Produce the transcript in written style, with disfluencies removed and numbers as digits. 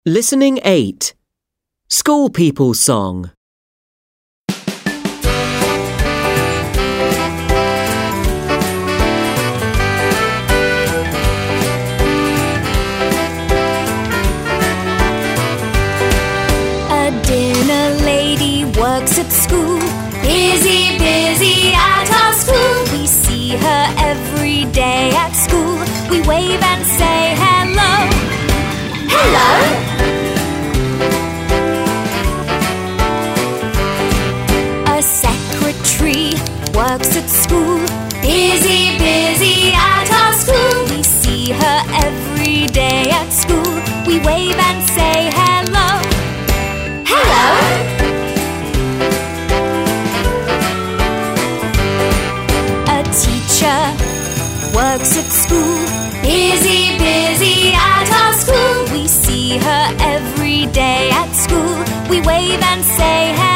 Listening 8. School People Song. A dinner lady works at school, busy, busy at our school. We see her every day at school. We wave and say hello. Hello! A secretary works at school, busy, busy at our school. We see her every day at school. We wave and say hello. Hello! A teacher works at school, busy, busy at our school. We see her every day at school. We wave and say hello.